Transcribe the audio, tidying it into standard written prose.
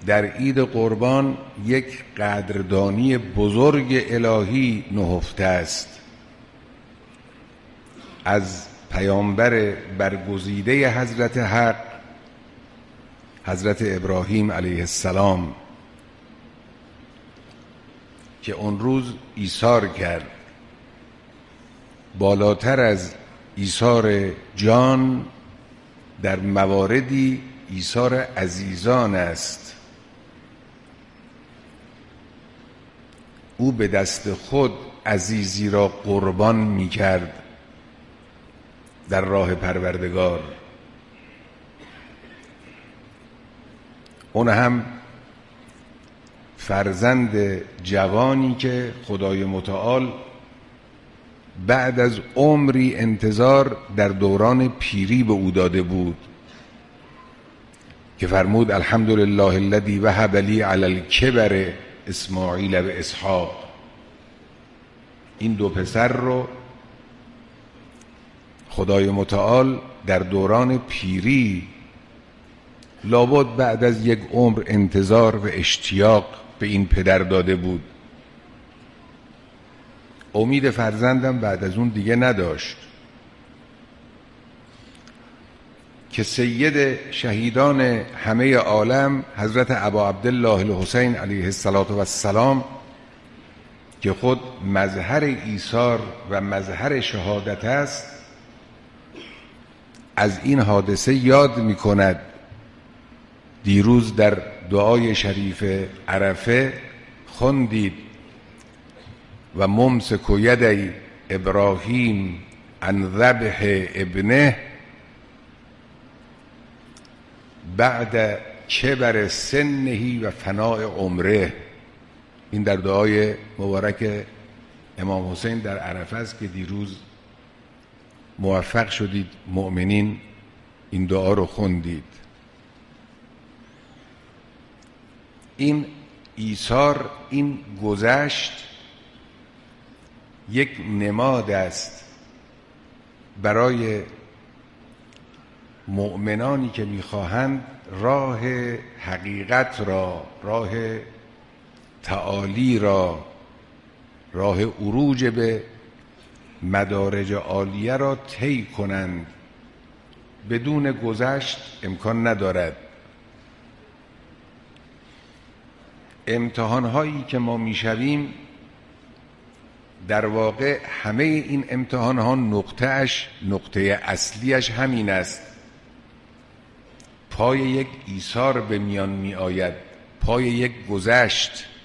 در عید قربان یک قدردانی بزرگ الهی نهفته است از پیامبر برگزیده حضرت حق، حضرت ابراهیم علیه السلام، که اون روز ایثار کرد. بالاتر از ایثار جان در مواردی ایثار عزیزان است. او به دست خود عزیزی را قربان می کرد در راه پروردگار. اون هم فرزند جوانی که خدای متعال بعد از عمری انتظار در دوران پیری به او داده بود که فرمود الحمدلله الذی وهب لی علی الکبر اسماعیل و اسحاق. این دو پسر رو خدای متعال در دوران پیری لابد بعد از یک عمر انتظار و اشتیاق به این پدر داده بود. امید فرزندم بعد از اون دیگه نداشت که سید شهیدان همه عالم حضرت ابا عبدالله الحسین علیه السلام که خود مظهر ایثار و مظهر شهادت است، از این حادثه یاد می کند. دیروز در دعای شریف عرفه خوندید و ممسک یدی ابراهیم عن ذبح ابنه بعد کبر سنه و فناء عمره. این در دعای مبارک امام حسین در عرفه است که دیروز موفق شدید مؤمنین این دعا رو خوندید. این ایثار، این گذشت یک نماد است برای مؤمنانی که می‌خواهند راه حقیقت را، راه تعالی را، راه عروج به مدارج عالیه را طی کنند. بدون گذشت امکان ندارد. امتحان‌هایی که ما می‌شویم در واقع همه این امتحان‌ها نقطه اصلیش همین است. پای یک ایثار به میان می آید، پای یک گذشت.